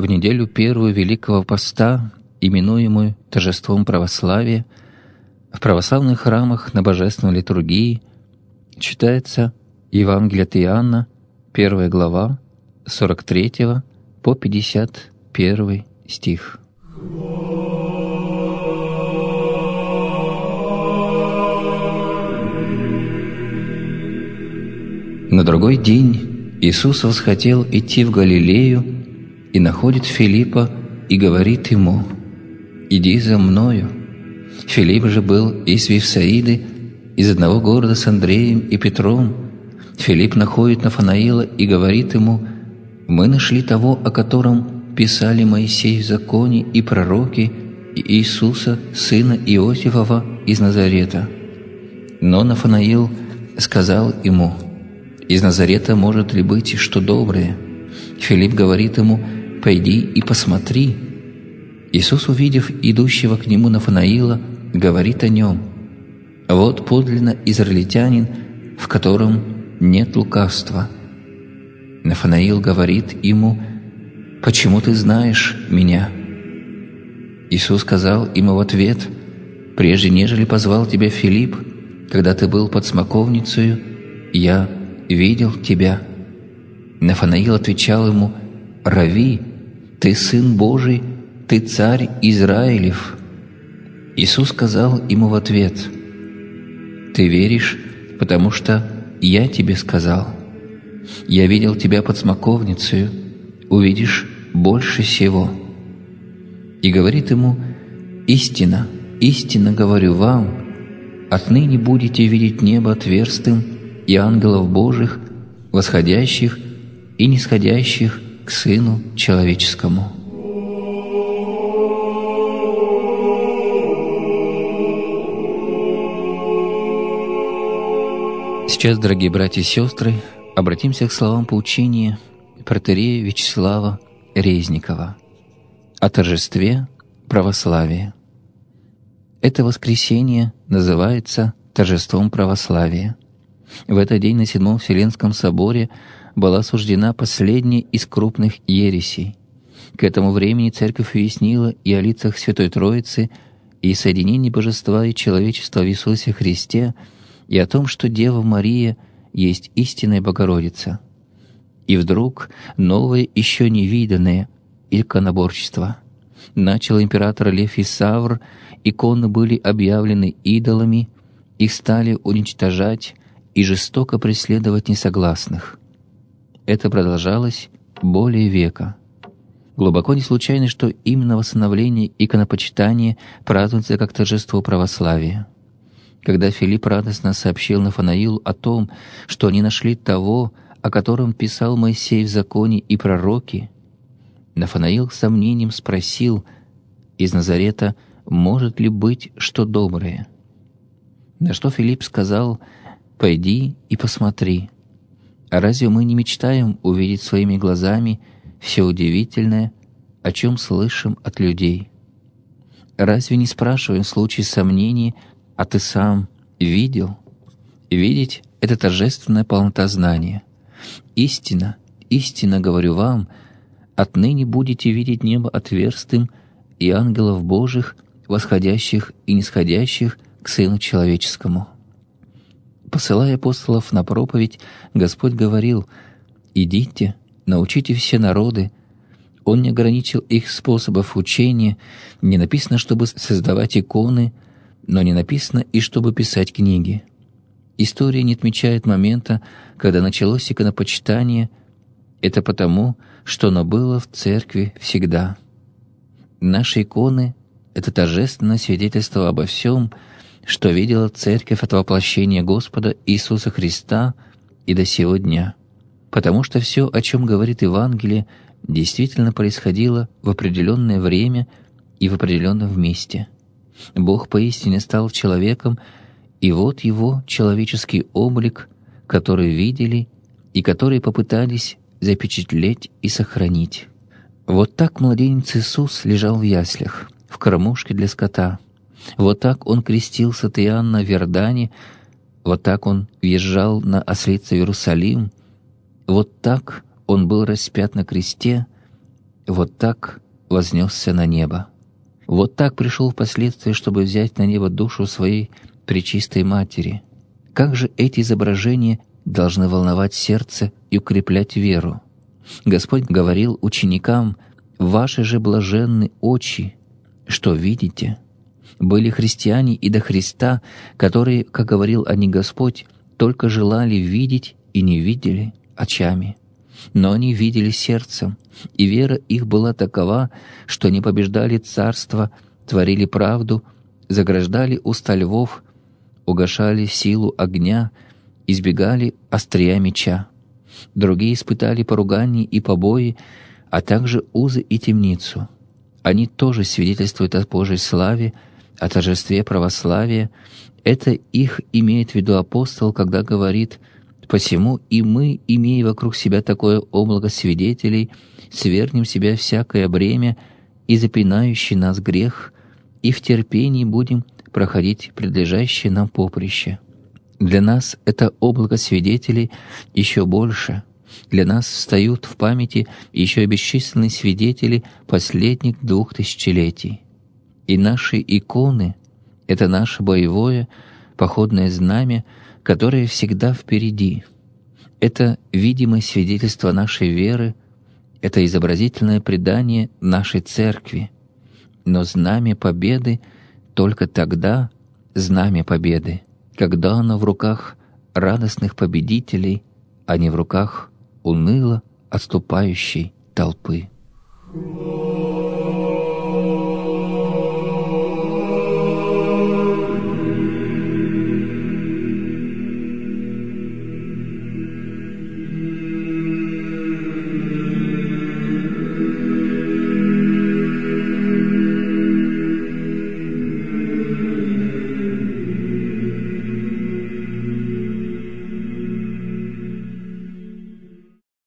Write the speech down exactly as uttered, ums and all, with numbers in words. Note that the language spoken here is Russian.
в неделю первую Великого Поста, именуемую торжеством православия, в православных храмах на божественной литургии читается Евангелие от Иоанна, первая глава, сорок третьего по пятьдесят первый стих. На другой день Иисус восхотел идти в Галилею и находит Филиппа и говорит ему: «Иди за мною». Филипп же был из Вифсаиды, из одного города с Андреем и Петром. Филипп находит Нафанаила и говорит ему: «Мы нашли того, о котором писали Моисей в законе и пророки, Иисуса, сына Иосифова из Назарета». Но Нафанаил сказал ему: «Из Назарета может ли быть что доброе?» Филипп говорит ему: «Пойди и посмотри». Иисус, увидев идущего к нему Нафанаила, говорит о нем: «Вот подлинно израильтянин, в котором нет лукавства». Нафанаил говорит ему: «Почему ты знаешь меня?» Иисус сказал ему в ответ: «Прежде нежели позвал тебя Филипп, когда ты был под смоковницею, я видел тебя». Нафанаил отвечал ему: «Рави, ты Сын Божий, ты Царь Израилев». Иисус сказал ему в ответ: «Ты веришь, потому что я тебе сказал. Я видел тебя под смоковницею, увидишь больше сего». И говорит ему: «Истинно, истинно говорю вам, отныне будете видеть небо отверстым и ангелов Божьих, восходящих и нисходящих к Сыну Человеческому». Сейчас, дорогие братья и сестры, обратимся к словам поучения протоиерея Вячеслава Резникова о торжестве православия. Это воскресенье называется торжеством православия. В этот день на Седьмом Вселенском соборе была осуждена последняя из крупных ересей. К этому времени Церковь уяснила и о лицах Святой Троицы, и о соединении Божества и человечества в Иисусе Христе, и о том, что Дева Мария есть истинная Богородица. И вдруг новое, еще невиданное иконоборчество. Начал император Лев Исавр, иконы были объявлены идолами, их стали уничтожать и жестоко преследовать несогласных. Это продолжалось более века. Глубоко не случайно, что именно восстановление иконопочитания празднуется как торжество православия. Когда Филипп радостно сообщил Нафанаилу о том, что они нашли того, о котором писал Моисей в законе и пророки, Нафанаил с сомнением спросил: «Из Назарета может ли быть что доброе?» На что Филипп сказал: «Пойди и посмотри. А разве мы не мечтаем увидеть своими глазами все удивительное, о чем слышим от людей? Разве не спрашиваем в случае сомнений: а ты сам видел?» Видеть — это торжественная полнота знания. «Истинно, истинно говорю вам, отныне будете видеть небо отверстым и ангелов Божьих, восходящих и нисходящих к Сыну Человеческому». Посылая апостолов на проповедь, Господь говорил: «Идите, научите все народы». Он не ограничил их способов учения, не написано, чтобы создавать иконы, но не написано и чтобы писать книги. История не отмечает момента, когда началось иконопочитание. Это потому, что оно было в Церкви всегда. Наши иконы — это торжественное свидетельство обо всем, что видела Церковь от воплощения Господа Иисуса Христа и до сего дня. Потому что все, о чем говорит Евангелие, действительно происходило в определенное время и в определенном месте. Бог поистине стал человеком, и вот Его человеческий облик, который видели и который попытались запечатлеть и сохранить. Вот так младенец Иисус лежал в яслях, в кормушке для скота. Вот так Он крестился от Иоанна в Иордане, вот так Он въезжал на ослице в Иерусалим, вот так Он был распят на кресте, вот так вознесся на небо. Вот так пришел впоследствии, чтобы взять на небо душу своей Пречистой Матери. Как же эти изображения должны волновать сердце и укреплять веру? Господь говорил ученикам: «Ваши же блаженны очи, что видите». Были христиане и до Христа, которые, как говорил о них Господь, только желали видеть и не видели очами. Но они видели сердцем, и вера их была такова, что они побеждали царство, творили правду, заграждали уста львов, угашали силу огня, избегали острия меча. Другие испытали поругания и побои, а также узы и темницу. Они тоже свидетельствуют о Божьей славе, о торжестве православия. Это их имеет в виду апостол, когда говорит: «Посему и мы, имея вокруг себя такое облако свидетелей, свергнем себя всякое бремя и запинающий нас грех, и в терпении будем проходить предлежащее нам поприще». Для нас это облако свидетелей еще больше. Для нас встают в памяти еще бесчисленные свидетели последних двух тысячелетий. И наши иконы — это наше боевое, походное знамя, которое всегда впереди. Это видимое свидетельство нашей веры, это изобразительное предание нашей Церкви. Но знамя победы только тогда знамя победы, когда оно в руках радостных победителей, а не в руках уныло отступающей толпы.